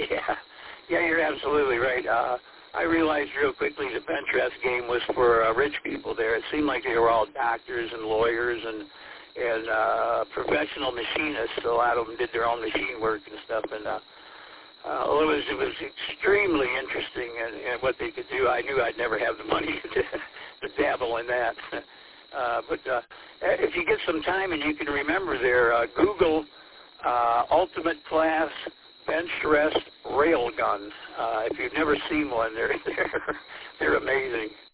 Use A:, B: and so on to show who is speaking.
A: Yeah, you're absolutely right. I realized real quickly the bench rest game was for rich people there. It seemed like they were all doctors and lawyers and professional machinists. A lot of them did their own machine work and stuff. And it was extremely interesting and what they could do. I knew I'd never have the money to dabble in that. But if you get some time and you can remember there, Google Ultimate Class Bench Rest Rail Gun. If you've never seen one, they're amazing.